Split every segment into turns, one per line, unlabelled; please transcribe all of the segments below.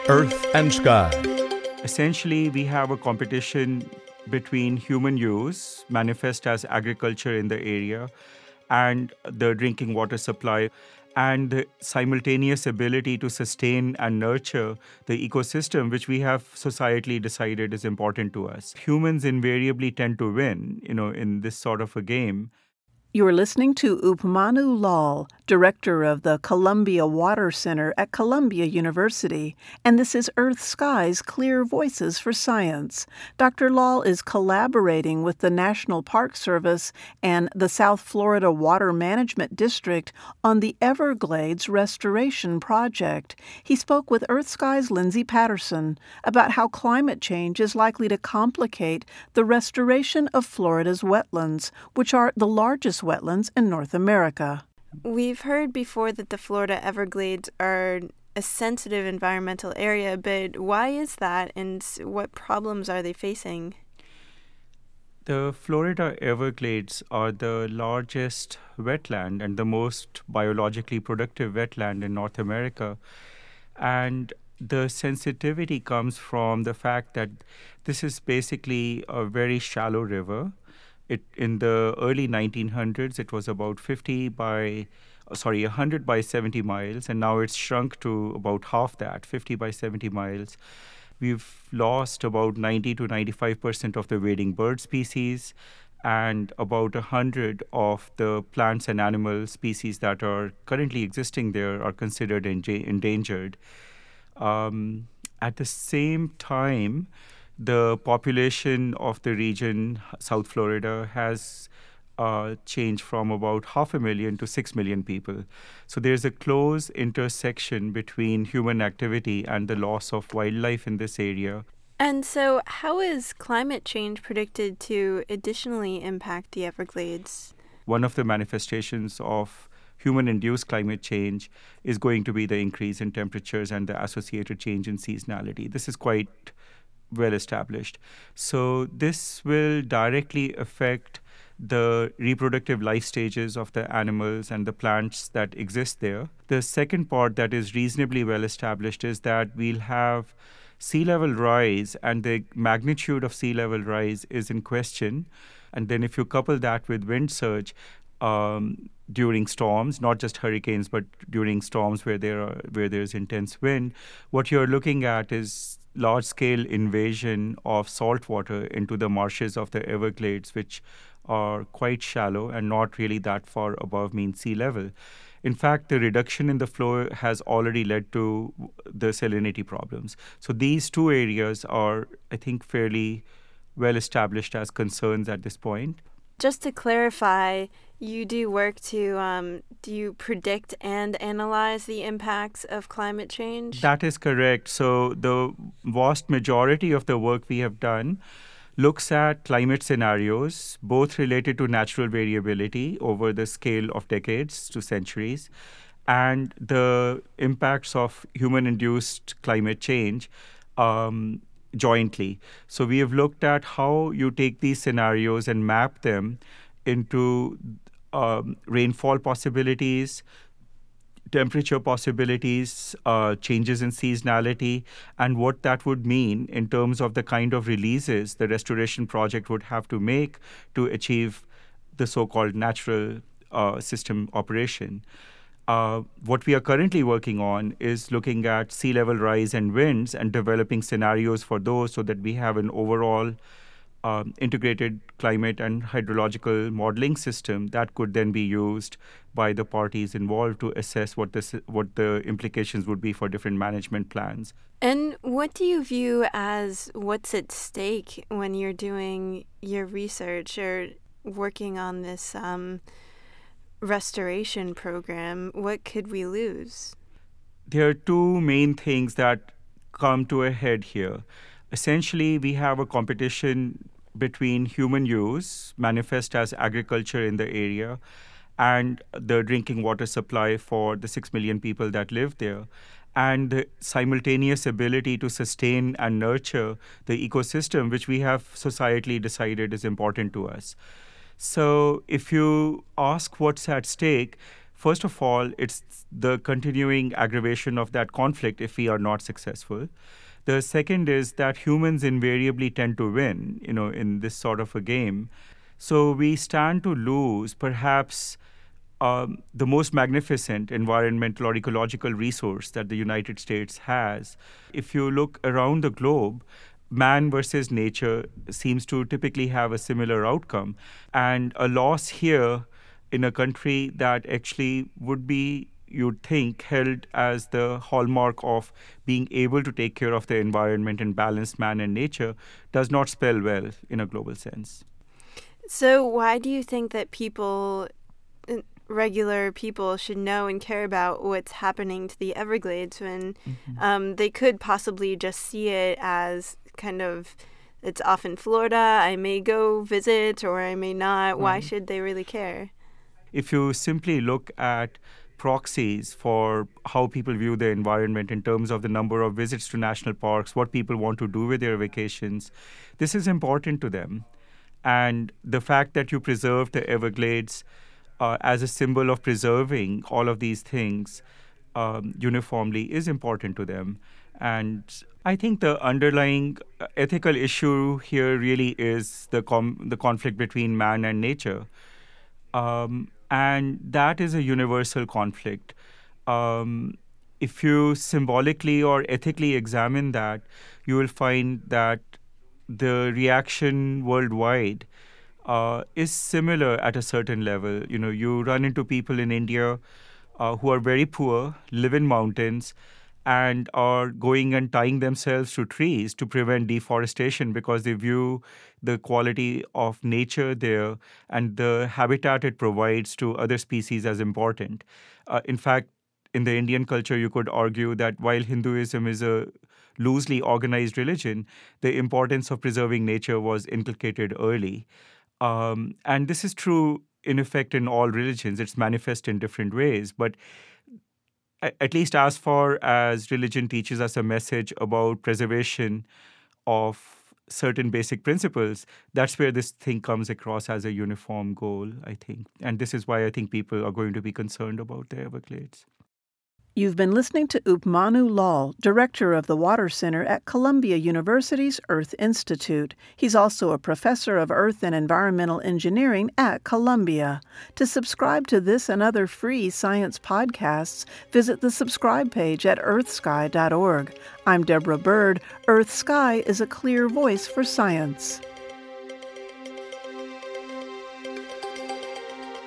Earth and Sky.
Essentially, we have a competition between human use, manifest as agriculture in the area, and the drinking water supply, and the simultaneous ability to sustain and nurture the ecosystem, which we have societally decided is important to us. Humans invariably tend to win, in this sort of a game.
You're listening to Upmanu Lal, director of the Columbia Water Center at Columbia University, and this is Earth Sky's Clear Voices for Science. Dr. Lal is collaborating with the National Park Service and the South Florida Water Management District on the Everglades Restoration Project. He spoke with Earth Sky's Lindsay Patterson about how climate change is likely to complicate the restoration of Florida's wetlands, which are the largest wetlands in North America.
We've heard before that the Florida Everglades are a sensitive environmental area, but why is that, and what problems are they facing?
The Florida Everglades are the largest wetland and the most biologically productive wetland in North America. And the sensitivity comes from the fact that this is basically a very shallow river. In the early 1900s, it was about 100 by 70 miles, and now it's shrunk to about half that, 50 by 70 miles. We've lost about 90 to 95% of the wading bird species, and about 100 of the plants and animal species that are currently existing there are considered endangered. At the same time, the population of the region, South Florida, has changed from about 500,000 to 6 million people. So there's a close intersection between human activity and the loss of wildlife in this area.
And so how is climate change predicted to additionally impact the Everglades?
One of the manifestations of human-induced climate change is going to be the increase in temperatures and the associated change in seasonality. This is quite well established. So this will directly affect the reproductive life stages of the animals and the plants that exist there. The second part that is reasonably well established is that we'll have sea level rise, and the magnitude of sea level rise is in question. And then if you couple that with wind surge during storms, not just hurricanes, but during storms where there's intense wind, what you're looking at is large-scale invasion of salt water into the marshes of the Everglades, which are quite shallow and not really that far above mean sea level. In fact, the reduction in the flow has already led to the salinity problems. So these two areas are, I think, fairly well established as concerns at this point.
Just to clarify, you do work to, do you predict and analyze the impacts of climate change?
That is correct. So the vast majority of the work we have done looks at climate scenarios, both related to natural variability over the scale of decades to centuries, and the impacts of human-induced climate change jointly. So we have looked at how you take these scenarios and map them into rainfall possibilities, temperature possibilities, changes in seasonality, and what that would mean in terms of the kind of releases the restoration project would have to make to achieve the so-called natural system operation. What we are currently working on is looking at sea level rise and winds and developing scenarios for those so that we have an overall integrated climate and hydrological modeling system that could then be used by the parties involved to assess what the implications would be for different management plans.
And what do you view as what's at stake when you're doing your research or working on this restoration program? What could we lose?
There are two main things that come to a head here. Essentially, we have a competition between human use, manifest as agriculture in the area, and the drinking water supply for the 6 million people that live there, and the simultaneous ability to sustain and nurture the ecosystem, which we have societally decided is important to us. So if you ask what's at stake, First of all, it's the continuing aggravation of that conflict if we are not successful. The second is that humans invariably tend to win, in this sort of a game. So we stand to lose perhaps the most magnificent environmental or ecological resource that the United States has. If you look around the globe, man versus nature seems to typically have a similar outcome. And a loss here in a country that actually would be, you'd think, held as the hallmark of being able to take care of the environment and balance man and nature does not spell well in a global sense.
So why do you think that regular people should know and care about what's happening to the Everglades when they could possibly just see it as kind of, it's off in Florida, I may go visit or I may not. Why should they really care?
If you simply look at proxies for how people view the environment in terms of the number of visits to national parks, what people want to do with their vacations, this is important to them. And the fact that you preserve the Everglades as a symbol of preserving all of these things uniformly is important to them. And I think the underlying ethical issue here really is the conflict between man and nature. And that is a universal conflict. If you symbolically or ethically examine that, you will find that the reaction worldwide is similar at a certain level. You run into people in India who are very poor, live in mountains, and are going and tying themselves to trees to prevent deforestation because they view the quality of nature there and the habitat it provides to other species as important. In fact, in the Indian culture, you could argue that while Hinduism is a loosely organized religion, the importance of preserving nature was inculcated early. And this is true, in effect, in all religions. It's manifest in different ways. But at least as far as religion teaches us a message about preservation of certain basic principles, that's where this thing comes across as a uniform goal, I think. And this is why I think people are going to be concerned about the Everglades.
You've been listening to Upmanu Lal, director of the Water Center at Columbia University's Earth Institute. He's also a professor of Earth and Environmental Engineering at Columbia. To subscribe to this and other free science podcasts, visit the subscribe page at earthsky.org. I'm Deborah Bird. Earth Sky is a clear voice for science.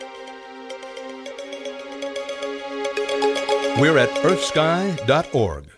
We're at earthsky.org.